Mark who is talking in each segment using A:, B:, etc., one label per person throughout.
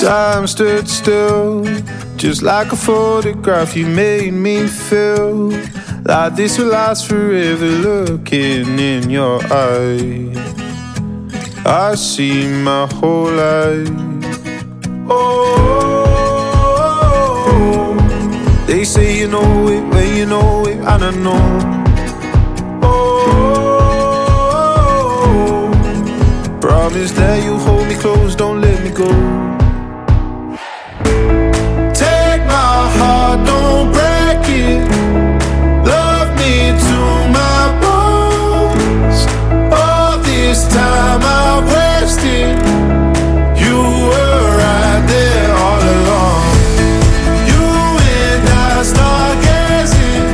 A: Time stood still, just like a photograph. You made me feel like this will last forever. Looking in your eyes, I see my whole life. Oh, they say you know it when you know it, and I know. Oh, promise that you hold me close, don't let me go. Don't break it. Love me to my bones. All this time I wasted. You were right there all along. You and I stargazing,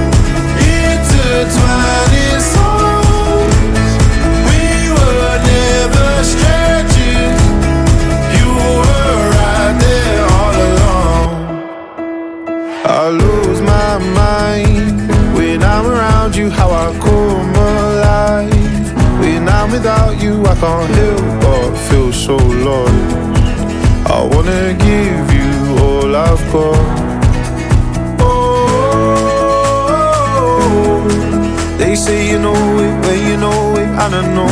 A: intertwining souls. We were never strangers. You were right there all along. I lose my mind when I'm around you, how I come alive. When I'm without you, I can't help but feel so lost. I wanna give you all I've got. Oh, they say you know it when you know it, and I know.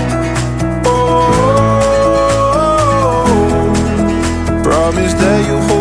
A: Oh, promise that you hold